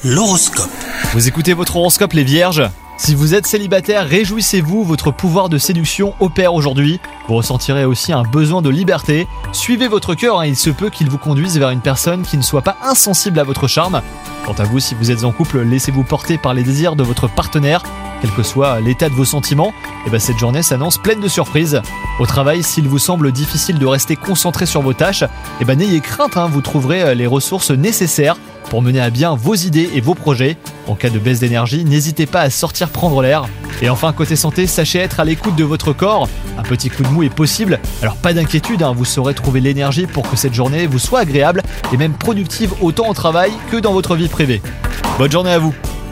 L'horoscope. Vous écoutez votre horoscope les vierges ? Si vous êtes célibataire, réjouissez-vous, votre pouvoir de séduction opère aujourd'hui. Vous ressentirez aussi un besoin de liberté. Suivez votre cœur, il se peut qu'il vous conduise vers une personne qui ne soit pas insensible à votre charme. Quant à vous, si vous êtes en couple, laissez-vous porter par les désirs de votre partenaire. Quel que soit l'état de vos sentiments, cette journée s'annonce pleine de surprises. Au travail, s'il vous semble difficile de rester concentré sur vos tâches, n'ayez crainte, vous trouverez les ressources nécessaires pour mener à bien vos idées et vos projets. En cas de baisse d'énergie, n'hésitez pas à sortir prendre l'air. Et enfin, côté santé, sachez être à l'écoute de votre corps. Un petit coup de mou est possible, alors pas d'inquiétude, vous saurez trouver l'énergie pour que cette journée vous soit agréable et même productive autant au travail que dans votre vie privée. Bonne journée à vous!